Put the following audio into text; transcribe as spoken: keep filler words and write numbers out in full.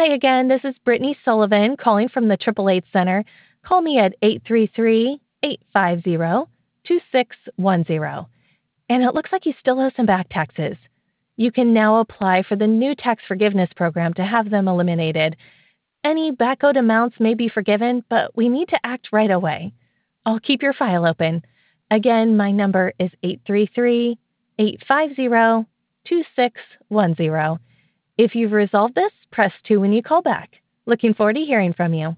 Hi again. This is Brittany Sullivan calling from the Triple Eight Center. Call me at eight three three, eight five zero, two six one zero. And it looks like you still owe some back taxes. You can now apply for the new tax forgiveness program to have them eliminated. Any back owed amounts may be forgiven, but we need to act right away. I'll keep your file open. Again, my number is eight three three, eight five zero, two six one zero. If you've resolved this, press two when you call back. Looking forward to hearing from you.